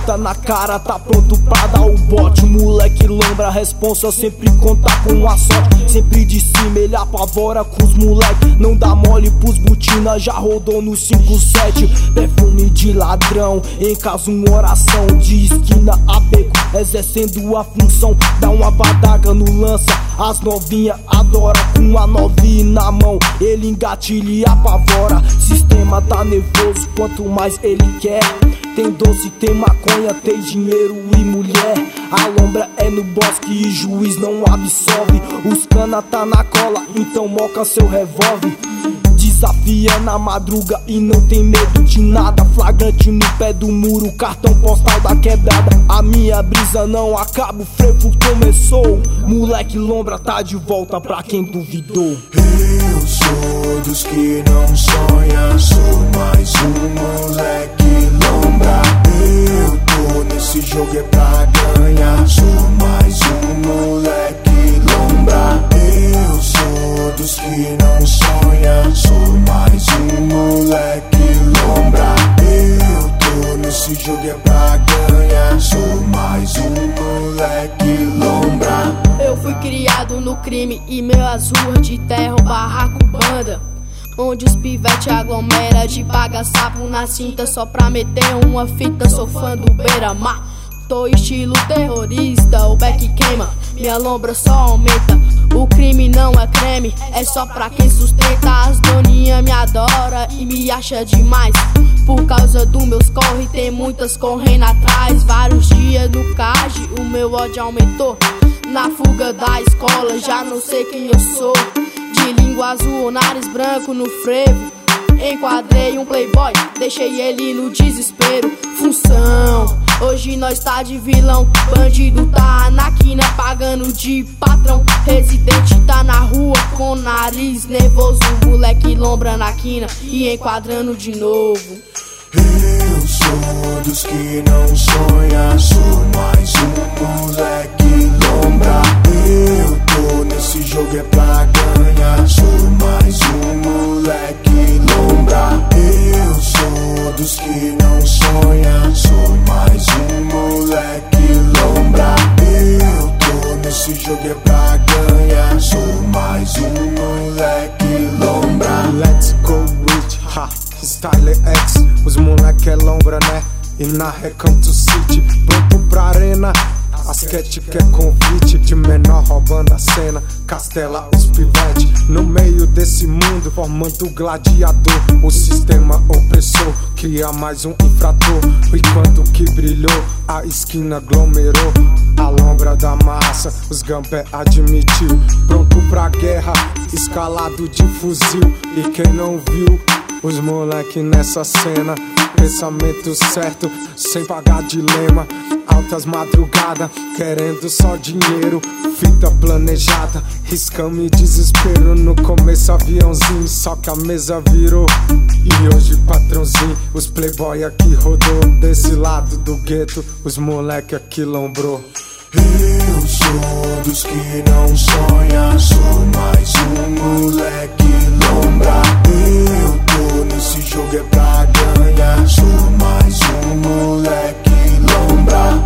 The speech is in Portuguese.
Tá na cara, tá pronto pra dar o bote. Moleque lombra, a responsa sempre conta com a sorte. Sempre de cima, ele apavora com os moleque. Não dá mole pros butina, já rodou no 5-7. Perfume de ladrão, em caso uma oração. De esquina a beco, exercendo a função. Dá uma badaga no lança, as novinha adora. Com a novinha na mão, ele engatilha e apavora. Sistema tá nervoso, quanto mais ele quer. Tem doce, tem maconha, tem dinheiro e mulher. A lombra é no bosque e juiz não absolve. Os cana tá na cola, então moca seu revólver. Desafia na madruga e não tem medo de nada. Flagrante no pé do muro, cartão postal da quebrada. A minha brisa não acaba, o frevo começou. Moleque lombra tá de volta pra quem duvidou. Eu sou dos que não sonha, sou mais um moleque lombra. Eu tô nesse jogo é pra ganhar, sou mais um moleque lombra. Eu sou dos que não sonha, sou mais um moleque lombra. Eu tô nesse jogo é pra ganhar, sou mais um moleque lombra. Eu fui criado no crime e meus ruas de terra, barraco, banda, onde os pivete aglomera de paga sapo na cinta só pra meter uma fita. Sou fã do Beira-Mar, tô estilo terrorista, o beck queima, minha lombra só aumenta. O crime não é creme, é só pra quem sustenta. As doninhas me adoram e me acha demais. Por causa dos meus corre, tem muitas correndo atrás. Vários dias no CAG, o meu ódio aumentou. Na fuga da escola, já não sei quem eu sou. De língua azul, nariz branco no frevo. Enquadrei um playboy, deixei ele no desespero. Função, hoje nós tá de vilão. Bandido tá na quina, pagando de patrão. Residente tá na rua com nariz nervoso. Moleque lombra na quina e enquadrando de novo. Eu sou dos que não sonha, sou mais um moleque lombra. Eu tô nesse jogo é pra ganhar, sou mais um moleque lombra. Eu sou dos que não sonha, sou mais um moleque lombra. Eu tô nesse jogo é pra ganhar, sou mais um moleque lombra. Let's go rich, ha, Style X. Os moleque é lombra, né? E na Recanto City, pronto pra arena. Basquete quer convite, de menor roubando a cena. Castela os pivete, no meio desse mundo, formando gladiador. O sistema opressor cria mais um infrator. E quando que brilhou, a esquina aglomerou. A lombra da massa, os gambé admitiu. Pronto pra guerra, escalado de fuzil. E quem não viu, os moleque nessa cena. Pensamento certo, sem pagar dilema. Altas madrugadas, querendo só dinheiro. Fita planejada, riscame e desespero. No começo aviãozinho, só que a mesa virou. E hoje patrãozinho, os playboy aqui rodou. Desse lado do gueto, os moleque aqui lombrou. Eu sou dos que não sonha, sou mais um moleque lombra. Eu tô nesse jogo é pra ganhar, sou mais um moleque lombra.